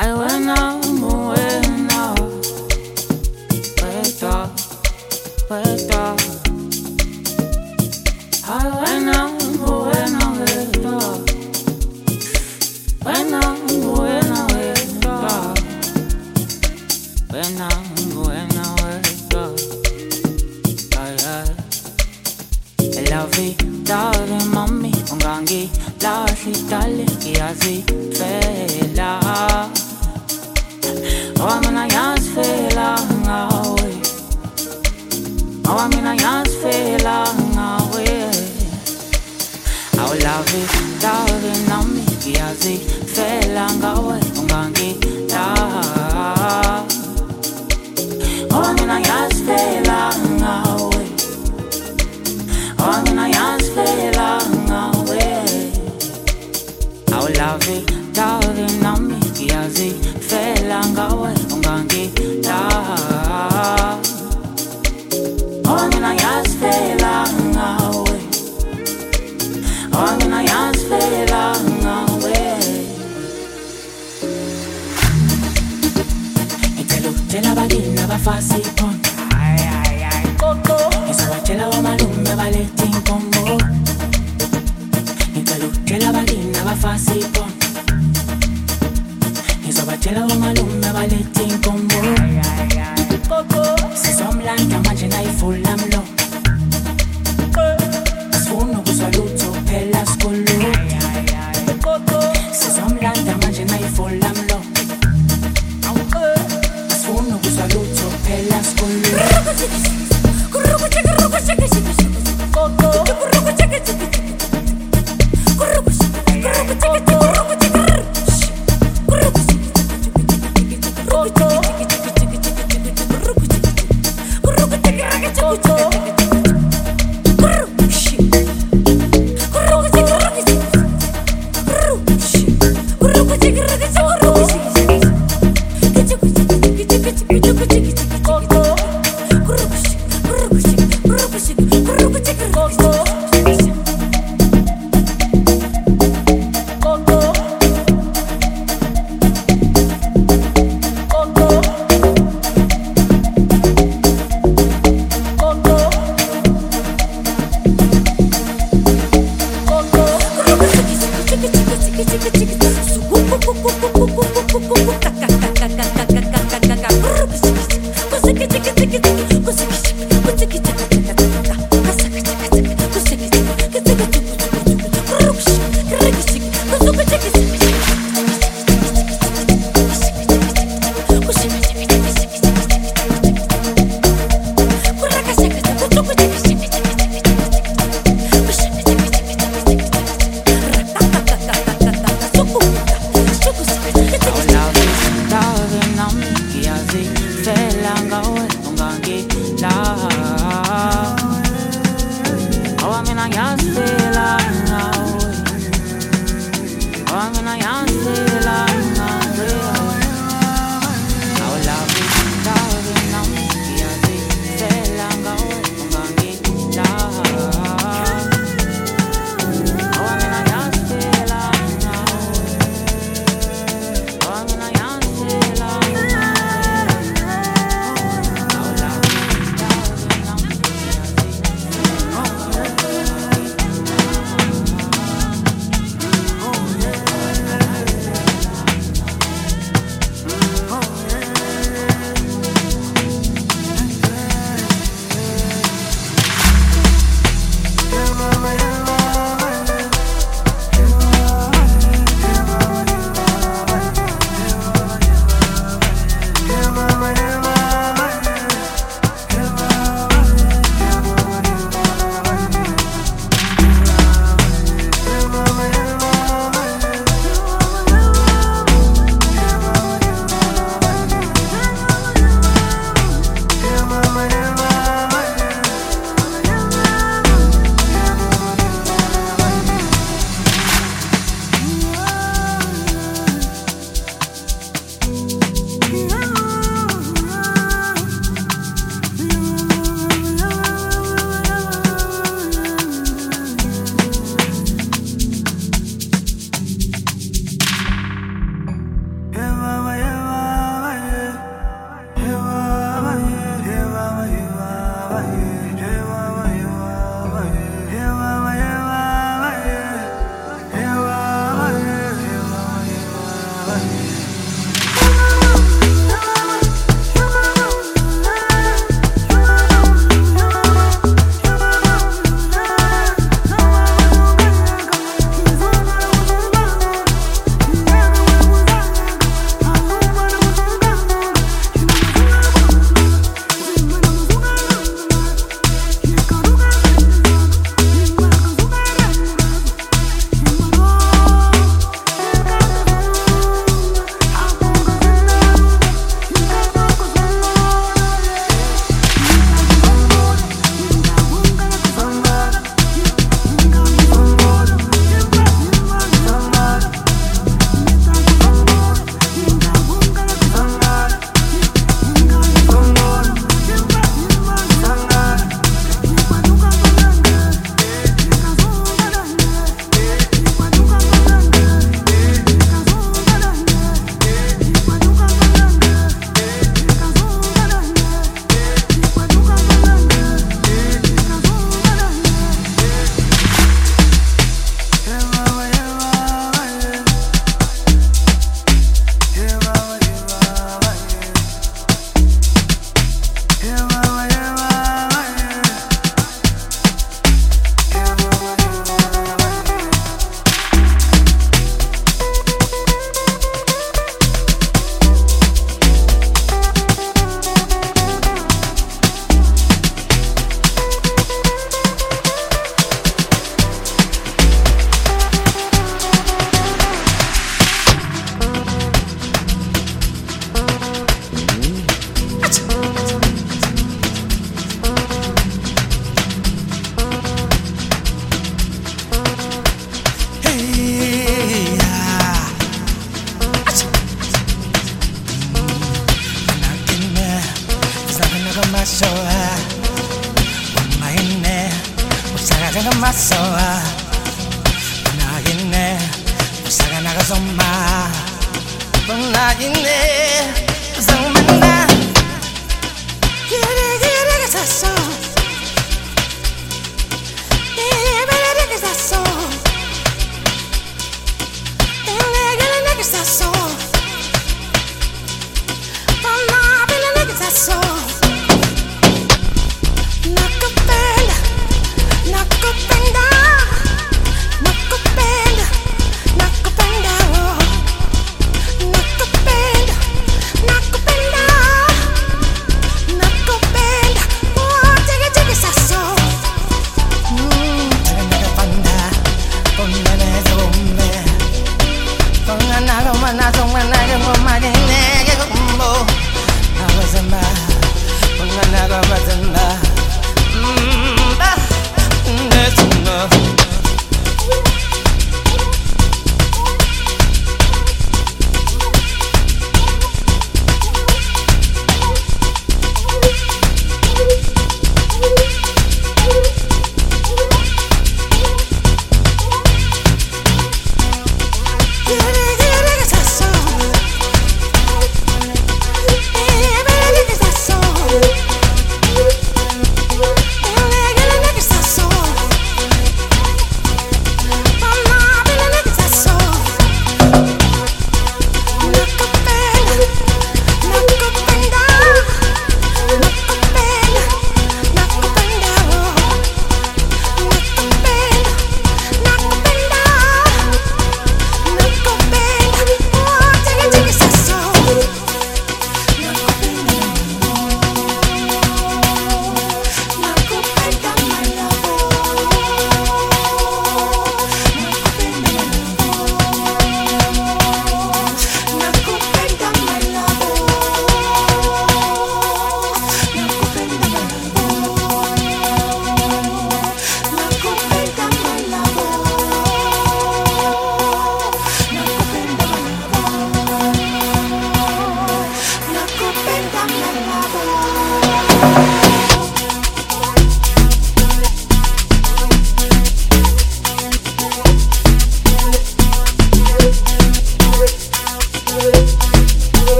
Ay, bueno, bueno, puesto, puesto. Ay, bueno, bueno, esto. Bueno, bueno, esto. Bueno, bueno, esto. Ay, ay. La vida de mami, ungangi, la shitale, kiazi, fela. Oh, mina yas fela ngawe. Oh, mina yas fela ngawe. I'll love it, darling, nami, kiazi, fela ngawe, ungangi, la. Oh, mina yas fela ngawe. Oh, mina yas fela ngawe. I'll love it, darling, nami, kiazi, fela ngawe, ungangi, la. Oh, mina yas fela ngawe. Oh, mina yas fela ngawe. Itela balina bafasi pon. Ay, ay, ay, coco. Isabachela wa malume baletin combo. Itela balina bafasi pon. Isabachela wa malume baletin combo. Ay, ay, ay, coco. Si somlanda manje nayifulam lo. Asifuna ukusalutho phela skolo. Ay, ay, ay, coco. Si somlanda manje nayifulam lo. Asifuna ukusalutho phela skolo. Coco. masoa Maine Usaga jaga masoa Nagine Usaga naga zoma Nagine